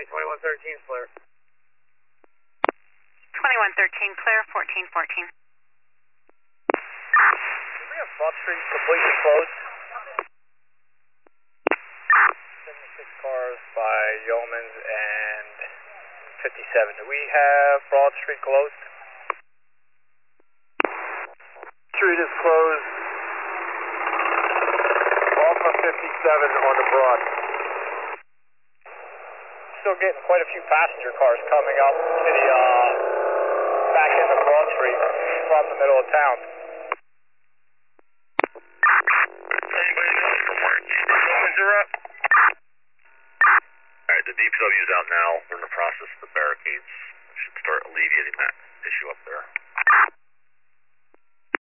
2113 clear. 2113 clear, 1414. Do we have Broad Street completely closed? 76 cars by Yeomans and 57. Do we have Broad Street closed? Street is closed. Alpha 57 on the Broad. Still getting quite a few passenger cars coming up to the back end of Broad Street from the middle of town. Anybody else from where Yeomans are at? Alright, the DPW is out now. We're in the process of the barricades. Should start alleviating that issue up there.